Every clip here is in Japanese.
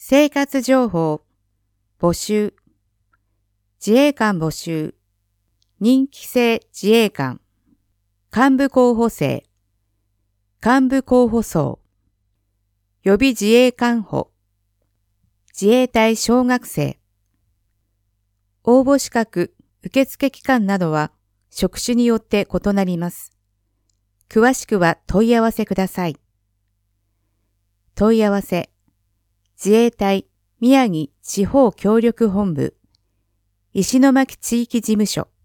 生活情報、募集、自衛官募集、任期制自衛官、幹部候補生、幹部候補層、予備自衛官補、自衛隊小学生、応募資格、受付期間などは職種によって異なります。詳しくは問い合わせください。問い合わせ、自衛隊宮城地方協力本部、石巻地域事務所。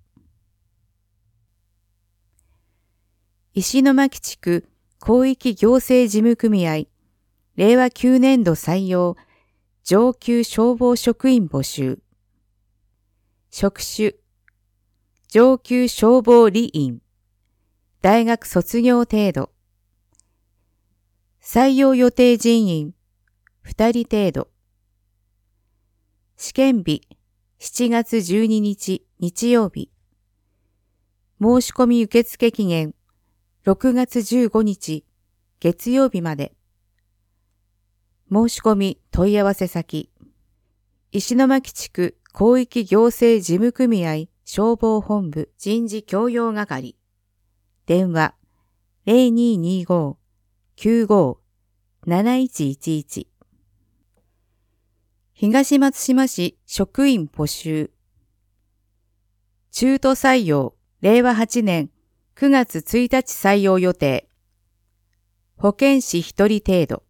石巻地区広域行政事務組合、令和9年度採用、上級消防職員募集。職種、上級消防理員、大学卒業程度。採用予定人員、2人程度。試験日、7月12日日曜日。申し込み受付期限、6月15日月曜日まで。申し込み問い合わせ先、石巻地区広域行政事務組合消防本部人事教養係。電話 0225-95-7111。東松島市職員募集。中途採用、令和8年9月1日採用予定。保健師1人程度。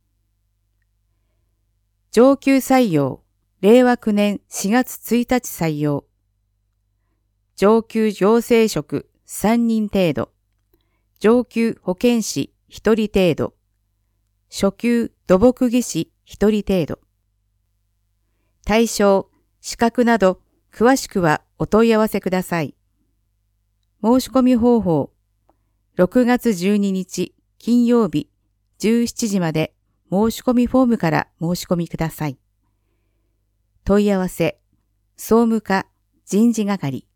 上級採用、令和9年4月1日採用。上級行政職3人程度。上級保健師1人程度。初級土木技師1人程度。対象、資格など詳しくはお問い合わせください。申し込み方法、6月12日金曜日17時まで申し込みフォームから申し込みください。問い合わせ、総務課人事係。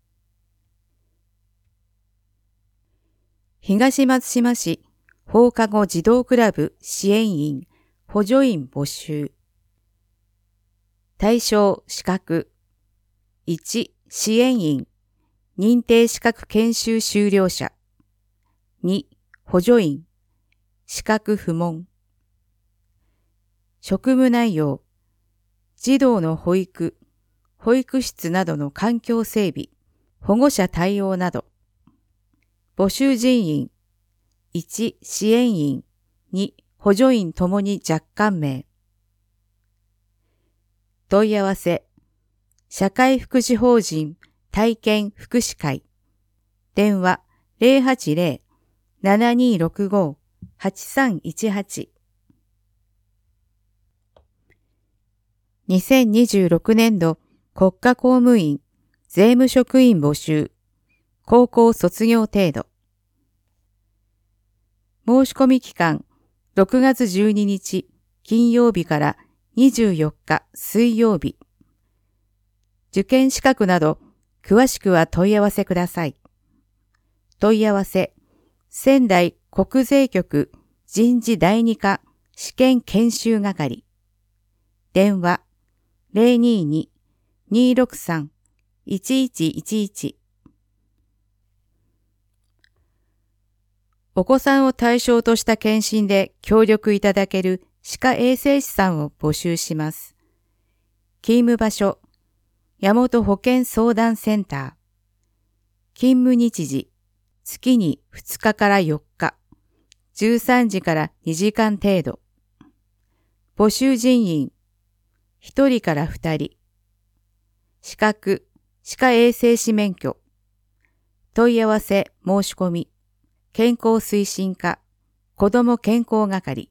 東松島市放課後児童クラブ支援員、補助員募集。対象資格。1、支援員、認定資格研修修了者。2、補助員、資格不問。職務内容、児童の保育、保育室などの環境整備、保護者対応など。募集人員、1、支援員、2、補助員ともに若干名。問い合わせ、社会福祉法人体験福祉会。電話080-7265-8318。2026年度国家公務員税務職員募集。高校卒業程度。申し込み期間6月12日金曜日から24日水曜日。受験資格など詳しくは問い合わせください。問い合わせ、仙台国税局人事第二課試験研修係。電話022-263-1111。お子さんを対象とした検診で協力いただける歯科衛生士さんを募集します。勤務場所、大和保健相談センター。勤務日時、月に2日から4日、13時から2時間程度。募集人員、1人から2人。資格、歯科衛生士免許。問い合わせ、申し込み。健康推進課、子ども健康係。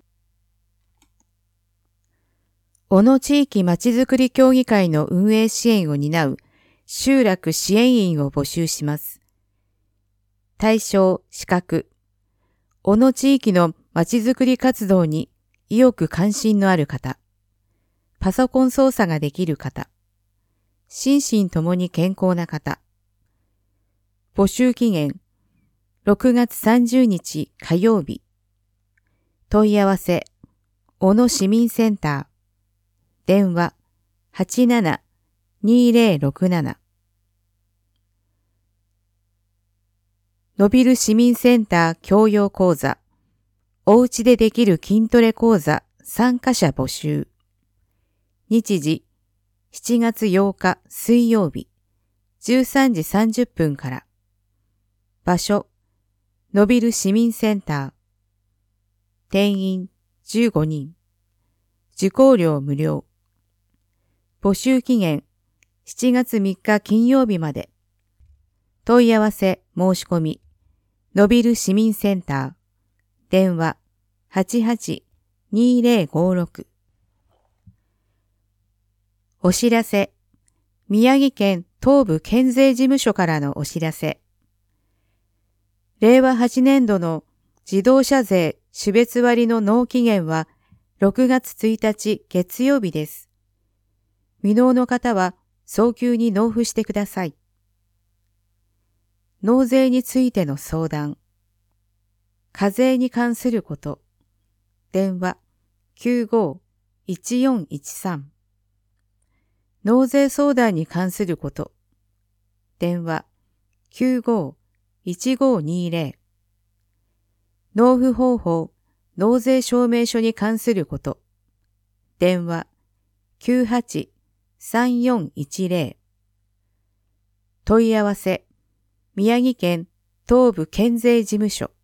小野地域まちづくり協議会の運営支援を担う集落支援員を募集します。対象、資格。小野地域のまちづくり活動に意欲関心のある方。パソコン操作ができる方。心身ともに健康な方。募集期限、6月30日火曜日。問い合わせ、小野市民センター。 電話87-2067。のびる市民センター教養講座、おうちでできる筋トレ講座参加者募集。日時、7月8日水曜日、13時30分から。場所、のびる市民センター。定員15人。受講料無料。募集期限、7月3日金曜日まで。問い合わせ申し込み、のびる市民センター。電話88-2056。お知らせ。宮城県東部県税事務所からのお知らせ。令和8年度の自動車税種別割の納期限は6月1日月曜日です。未納の方は早急に納付してください。納税についての相談。課税に関すること。電話95-1413。納税相談に関すること。電話95-1520。納付方法、納税証明書に関すること。電話98-3410。問い合わせ、宮城県東部県税事務所。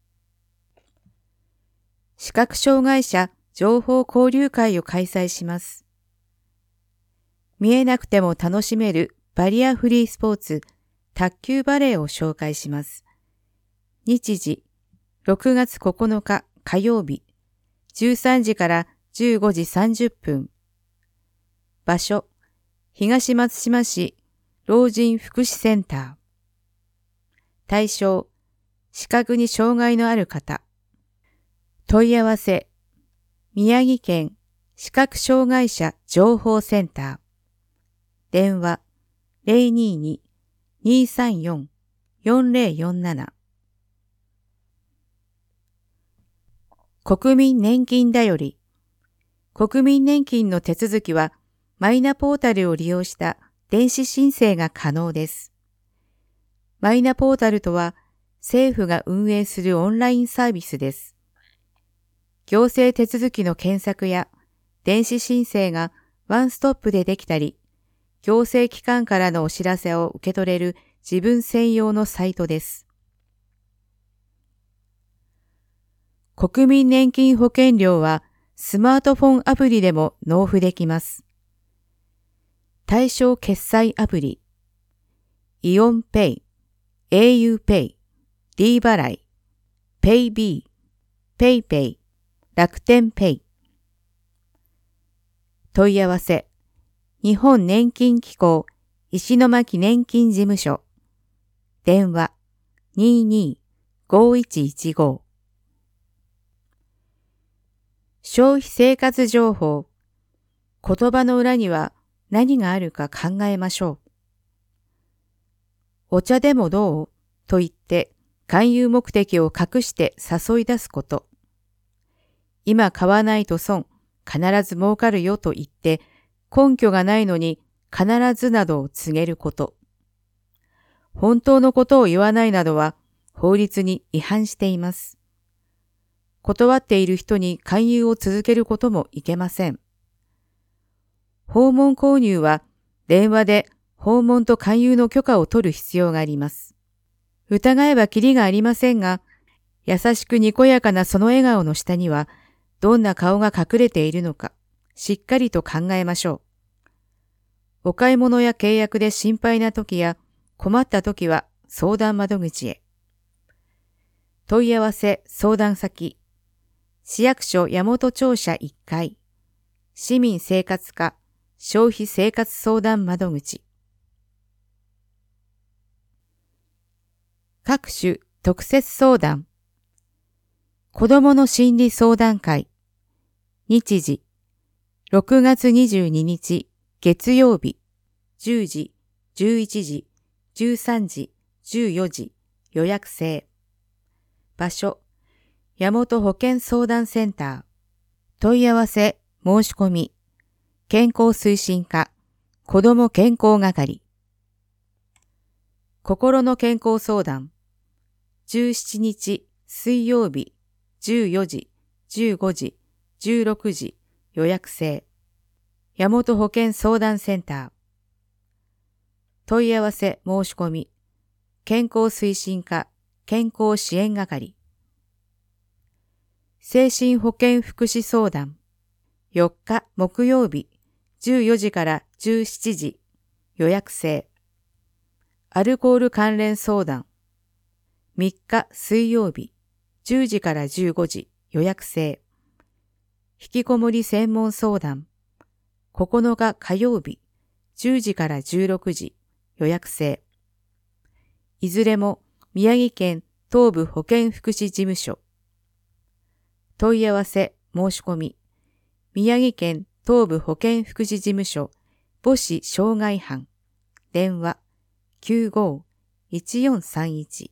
視覚障害者情報交流会を開催します。見えなくても楽しめるバリアフリースポーツ、卓球バレーを紹介します。日時、6月9日火曜日、13時から15時30分。場所、東松島市老人福祉センター。対象、視覚に障害のある方。問い合わせ、宮城県視覚障害者情報センター。電話022-234-4047。国民年金だより。国民年金の手続きはマイナポータルを利用した電子申請が可能です。マイナポータルとは政府が運営するオンラインサービスです。行政手続きの検索や電子申請がワンストップでできたり、行政機関からのお知らせを受け取れる自分専用のサイトです。国民年金保険料はスマートフォンアプリでも納付できます。対象決済アプリ、イオンペイ、au ペイ、D 払い、ペイビー、ペイペイ、楽天ペイ。問い合わせ、日本年金機構石巻年金事務所。電話22-5115。消費生活情報。言葉の裏には何があるか考えましょう。お茶でもどうと言って勧誘目的を隠して誘い出すこと。今買わないと損、必ず儲かるよと言って根拠がないのに必ずなどを告げること。本当のことを言わないなどは法律に違反しています。断っている人に勧誘を続けることもいけません。訪問購入は電話で訪問と勧誘の許可を取る必要があります。疑えばきりがありませんが、優しくにこやかなその笑顔の下にはどんな顔が隠れているのか、しっかりと考えましょう。お買い物や契約で心配な時や困った時は相談窓口へ。問い合わせ相談先、市役所大本庁舎1階、市民生活課消費生活相談窓口。各種特設相談。子どもの心理相談会。日時、6月22日月曜日、10時、11時、13時、14時、予約制。場所、大本保健相談センター。問い合わせ、申し込み。 健康推進課、子ども健康係。心の健康相談。17日水曜日14時、15時、16時予約制。大和保健相談センター。問い合わせ申し込み。健康推進課、健康支援係。精神保健福祉相談。4日木曜日14時から17時予約制。アルコール関連相談。3日水曜日10時から15時予約制。引きこもり専門相談。9日火曜日10時から16時予約制。いずれも宮城県東部保健福祉事務所。問い合わせ申し込み。宮城県東部保健福祉事務所母子障害班。電話 95-1431。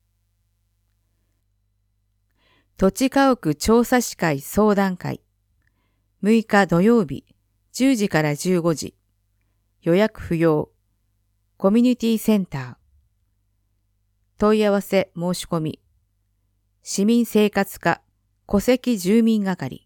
土地家屋調査士会相談会。6日土曜日10時から15時。予約不要。コミュニティセンター。問い合わせ申し込み。市民生活課戸籍住民係。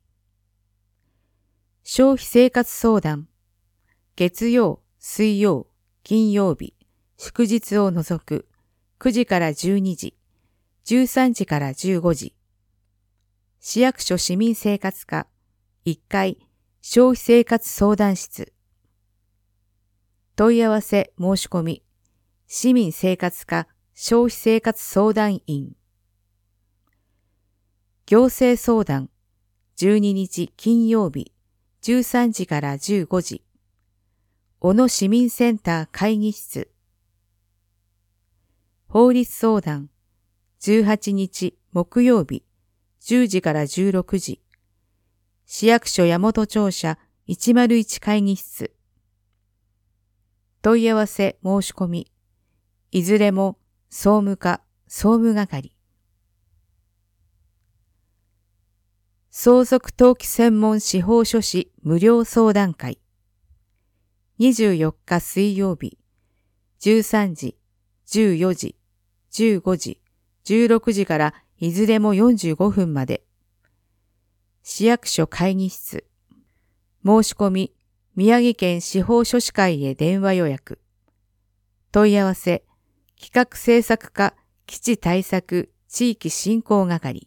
消費生活相談。月曜、水曜、金曜日、祝日を除く9時から12時、13時から15時。市役所市民生活課1階消費生活相談室。問い合わせ申し込み。市民生活課消費生活相談員。行政相談。12日金曜日13時から15時。小野市民センター会議室。法律相談。18日木曜日10時から16時。市役所大和庁舎101会議室。問い合わせ申し込み。いずれも総務課総務係。相続登記専門司法書士無料相談会。24日水曜日13時、14時、15時、16時からいずれも45分まで。市役所会議室。申し込み、宮城県司法書士会へ電話予約。問い合わせ、企画政策課基地対策地域振興係。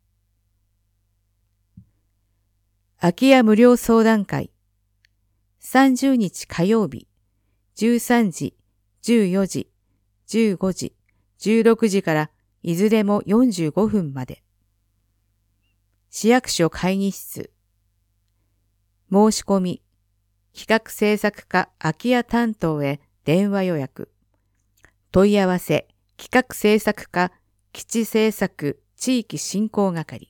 空き家無料相談会。30日火曜日、13時、14時、15時、16時からいずれも45分まで。市役所会議室。申し込み、企画政策課空き家担当へ電話予約。問い合わせ、企画政策課基地政策地域振興係。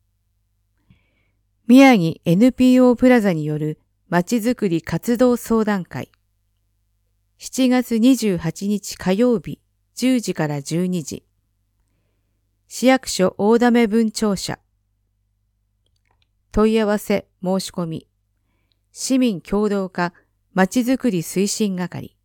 宮城 NPO プラザによるまちづくり活動相談会。7月28日火曜日10時から12時。市役所大溜分庁舎。問い合わせ申し込み。市民協働課まちづくり推進係。